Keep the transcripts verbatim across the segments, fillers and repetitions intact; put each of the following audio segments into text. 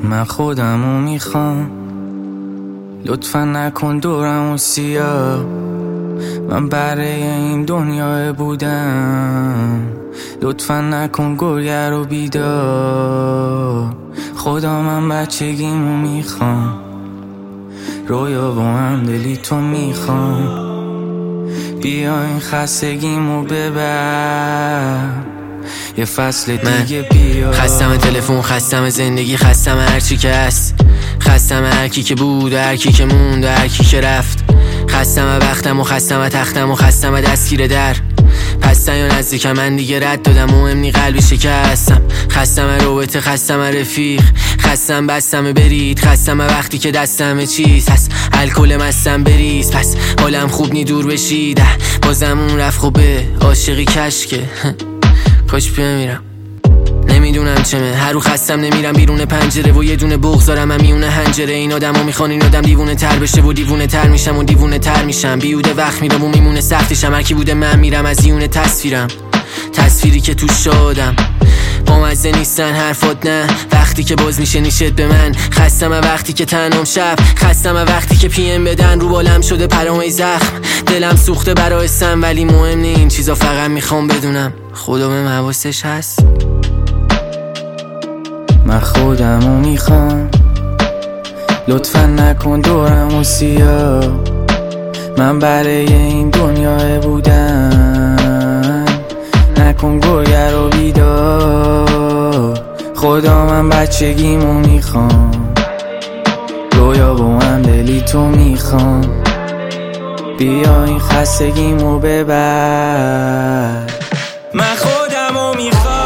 من خودمو میخوام، لطفا نکن دورمو سیاه. من برای این دنیا بودم، لطفا نکن گرگ رو بیدار. خدا من بچگیمو میخوام، رویا با هم دلی تو میخوام. بیا این خستگیمو ببر، یه فصل دیگه بیا. خستم تلفن، خستم زندگی، خستم هرچی که هست، خستم هرکی که بود و هرکی که موند و هرکی که رفت. خستم وقتم و خستم تختم و خستم دستگیر در. پستن یا نزدیکم من دیگه رد دادم، مهم نی قلبی شکستم. خستم رابطه، خستم رفیق، خستم بستم برید. خستم وقتی که دستم چیز هست، الکل مستم بریز. پس حالم خوب نی دور بشید، بازم اون رفت خوبه. عاشقی کشکه کاش بمیرم، نمیدونم چمه. هر رو خستم نمیرم بیرون پنجره و یه دونه بغضارم هم میونه هنجره. این آدم ها میخوان این آدم دیوونه تر بشه و دیوونه تر میشم و دیوونه تر میشم. بیوده وقت میرم و میمونه سختشم. هر کی بوده من میرم از یونه تصویرم، تصویری که تو شادم. با مزه نیستن حرفات نه، وقتی که باز میشه نیشت به من. خستم وقتی که تنام شب، خستم وقتی که پیم بدن. رو بالم شده پرامه زخم، دلم سوخته برای سم. ولی مهم نی این چیزا، فقط میخوام بدونم خدا به حواسش هست. من خودمو میخوام، لطفا نکن دورمو سیاه. من برای این دنیا بودم، نکن گرگ رو بیدار. خدا من بچگیمو میخوام، رویا با من دلی تو میخوام. بیا این خستگیمو ببر. من خودمو میخوام،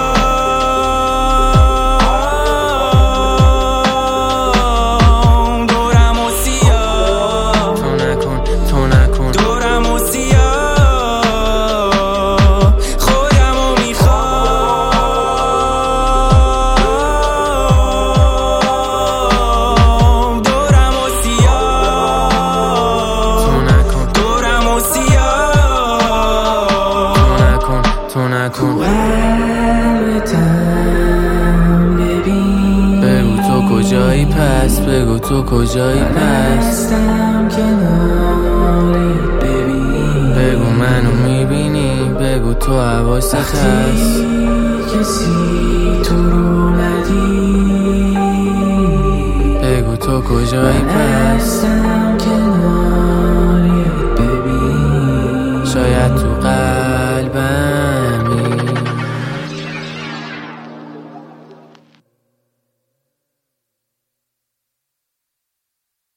بگو تو کجایی پس، بگو تو کجایی پس. بگو منو میبینی، بگو تو حواست هست. بگو تو کجایی پس.